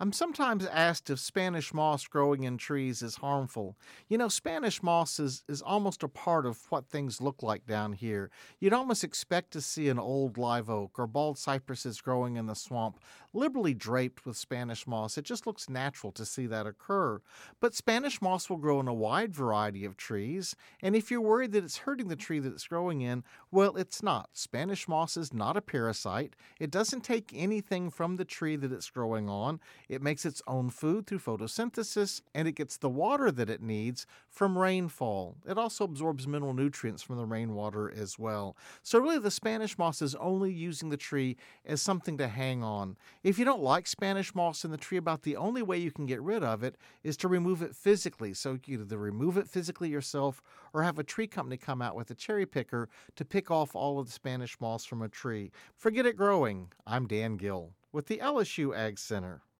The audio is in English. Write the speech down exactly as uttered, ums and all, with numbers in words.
I'm sometimes asked if Spanish moss growing in trees is harmful. You know, Spanish moss is, is almost a part of what things look like down here. You'd almost expect to see an old live oak or bald cypresses growing in the swamp, liberally draped with Spanish moss. It just looks natural to see that occur. But Spanish moss will grow in a wide variety of trees, and if you're worried that it's hurting the tree that it's growing in, well, it's not. Spanish moss is not a parasite. It doesn't take anything from the tree that it's growing on. It makes its own food through photosynthesis, and it gets the water that it needs from rainfall. It also absorbs mineral nutrients from the rainwater as well. So really, the Spanish moss is only using the tree as something to hang on. If you don't like Spanish moss in the tree, about the only way you can get rid of it is to remove it physically. So you either remove it physically yourself or have a tree company come out with a cherry picker to pick off all of the Spanish moss from a tree. Forget it growing. I'm Dan Gill with the L S U Ag Center.